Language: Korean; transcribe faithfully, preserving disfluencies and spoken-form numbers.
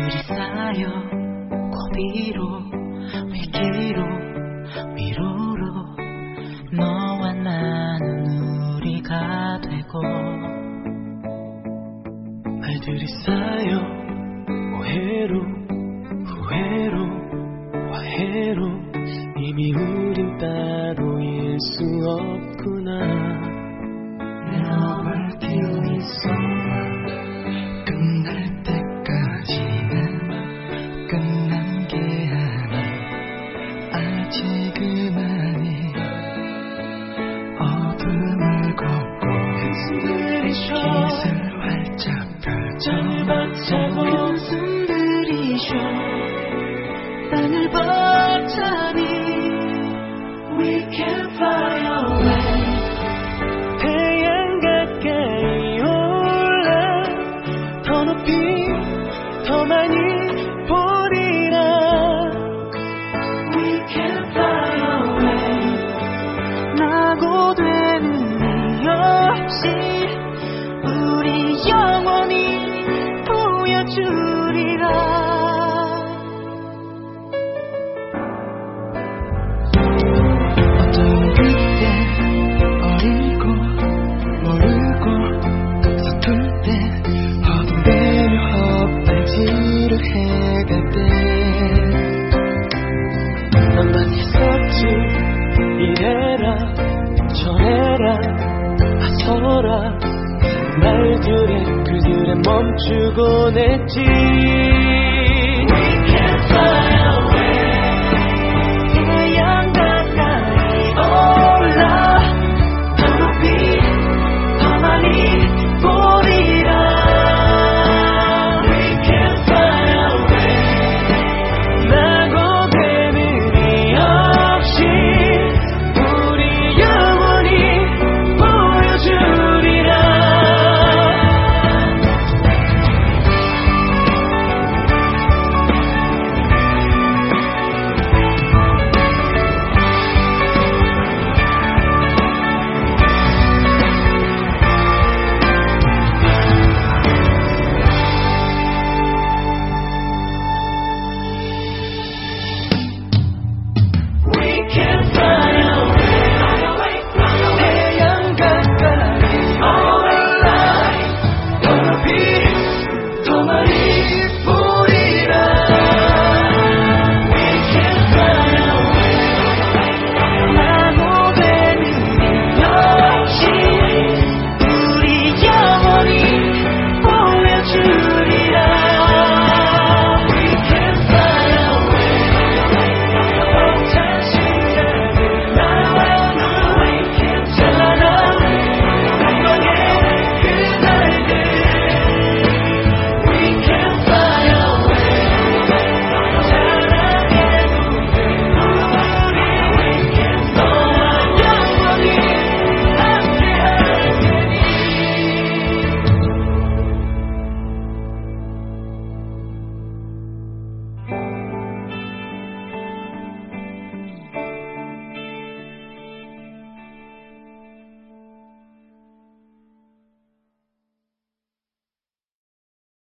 말들이 쌓여 고비로 위기로 위로로 너와 나는 우리가 되고 말들이 쌓여 오해로 후회로 화해로 이미 우린 따로일 수 없구나. Never till it's over. 끝날 때까지는 끝난 게 아니 아직 그만이 어둠을 걷고 빛을 활짝 펼쳐 그 숨들이 쉬어 땅을 벅차니 We can fly away. 태양 가까이 올라 더 높이 더 많이 보리라. We can fly away. 낙오되는 이 없이 우리 영원히 보여주리라. 이래라 저래라 아서라 말들에 그들에 멈추곤 했지.